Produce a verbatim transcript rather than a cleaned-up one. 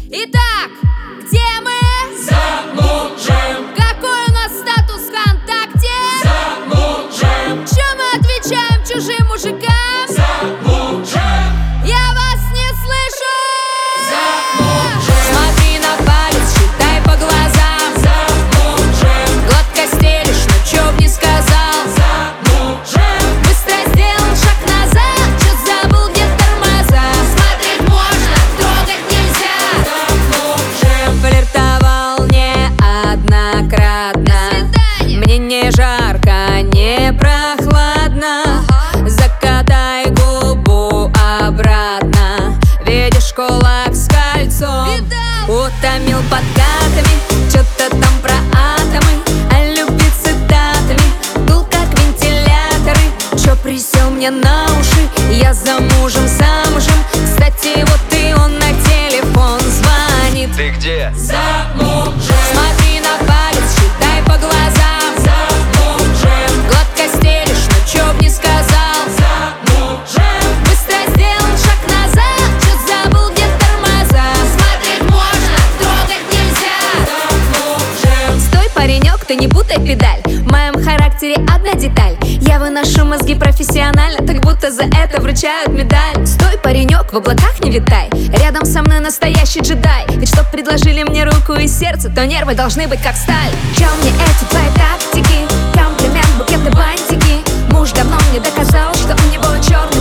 Итак, где мы? Замужем. Какой у нас статус ВКонтакте? Замужем. Чё мы отвечаем чужим мужикам? Замужем. Я вас не слышу! Замужем. Смотри на палец, считай по глазам. Замужем. Гладко стелишь, но чё б не сказал. Замужем. Быстро сделал шаг назад, чё забыл, где тормоза. Смотреть можно, трогать нельзя. Замужем. Флиртовал неоднократно. Мне не жарко, не прохладно. Закатай губу обратно. Видишь кулак с кольцом? Утомил подкатами, чё-то там про атомы. А любви цитатами, дул как вентиляторы. Чё присел мне на уши? Я замужем, замужем. Кстати, вот и он на телефон звонит. Ты где? Замужем. Смотри на палец, считай по глазам. Замужем. Гладко стелишь, но чё б не сказал. Замужем. Быстро сделал шаг назад, чё забыл, где тормоза. Смотреть можно, трогать нельзя. Замужем. Стой, паренек, ты не путай педаль. В моем характере одна деталь. Я выношу мозги профессионально, так будто за это вручают медаль. Стой, паренек, в облаках не витай. Рядом со мной настоящий джедай. Ведь чтоб предложили мне руку и сердце, то нервы должны быть как сталь. Чё мне эти твои тактики? Комплимент, букеты, бантики. Муж давно мне доказал, что у него черный